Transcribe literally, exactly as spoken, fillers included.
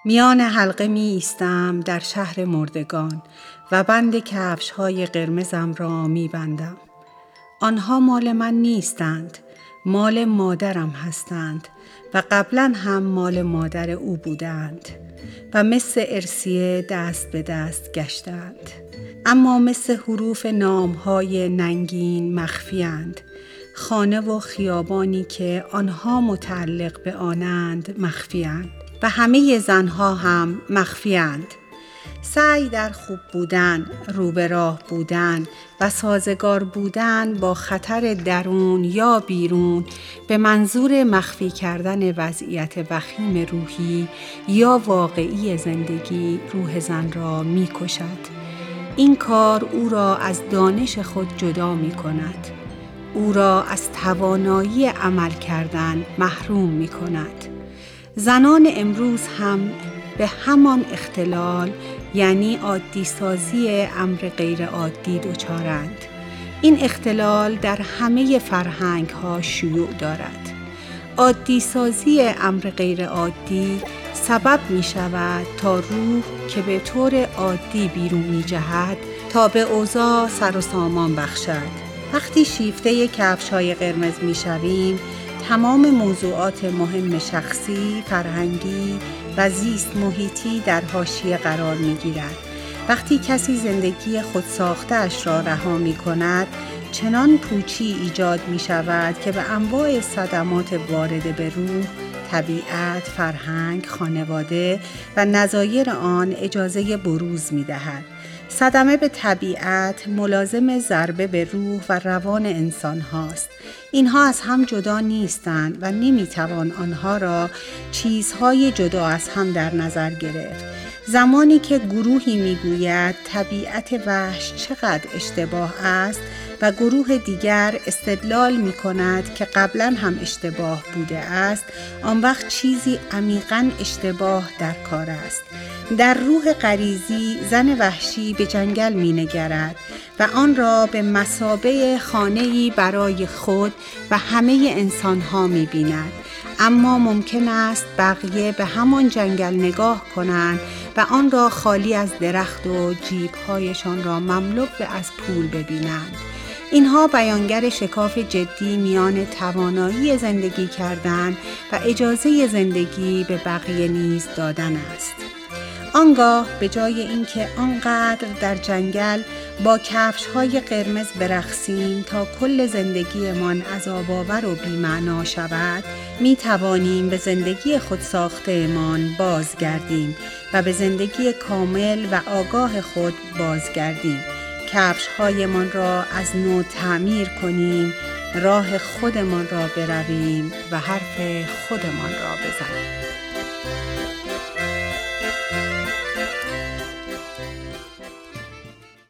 میان حلقه می ایستم در شهر مردگان و بند کفش های قرمزم را می بندم. آنها مال من نیستند، مال مادرم هستند و قبلا هم مال مادر او بودند و مثل ارسیه دست به دست گشتند. اما مثل حروف نامهای ننگین مخفی‌اند. خانه و خیابانی که آنها متعلق به آنند مخفی‌اند و همه زنها هم مخفی‌اند. سعی در خوب بودن، رو به راه بودن و سازگار بودن با خطر درون یا بیرون به منظور مخفی کردن وضعیت وخیم روحی یا واقعی زندگی روح زن را می کشد. این کار او را از دانش خود جدا می کند. او را از توانایی عمل کردن محروم می کند. زنان امروز هم به همان اختلال یعنی عادی سازی امر غیر عادی دچارند. این اختلال در همه فرهنگ ها شیوع دارد. عادی سازی امر غیر عادی سبب می شود تا روح که به طور عادی بیرون می جهد تا به اوضاع سر و سامان بخشد. وقتی شیفته کفش‌های قرمز می‌شویم، تمام موضوعات مهم شخصی، فرهنگی و زیست محیطی در حاشیه قرار می‌گیرد. وقتی کسی زندگی خودساخته‌اش را رها می‌کند، چنان پوچی ایجاد می‌شود که به انواع صدمات وارده به روح، طبیعت، فرهنگ، خانواده و نظایر آن اجازه بروز می‌دهد. صدمه به طبیعت ملازم ضربه به روح و روان انسان هاست. اینها از هم جدا نیستند و نمیتوان آنها را چیزهای جدا از هم در نظر گرفت. زمانی که گروهی میگوید طبیعت وحش چقدر اشتباه است و گروه دیگر استدلال می کند که قبلا هم اشتباه بوده است، آن وقت چیزی عمیقاً اشتباه در کار است. در روح غریزی زن وحشی به جنگل می نگرد و آن را به مثابه خانه‌ای برای خود و همه انسانها می بیند. اما ممکن است بقیه به همان جنگل نگاه کنند و آن را خالی از درخت و جیب‌هایشان را مملو از پول ببینند. اینها بیانگر شکاف جدی میان توانایی زندگی کردن و اجازه زندگی به بقیه نیز دادن است. آنگاه به جای اینکه آنقدر در جنگل با کفش‌های قرمز برقصیم تا کل زندگیمان عذاب‌آور و بی‌معنا شود، می توانیم به زندگی خودساخته‌مان بازگردیم و به زندگی کامل و آگاه خود بازگردیم. کفش‌هایمان را از نو تعمیر کنیم، راه خودمان را برویم و حرف خودمان را بزنیم.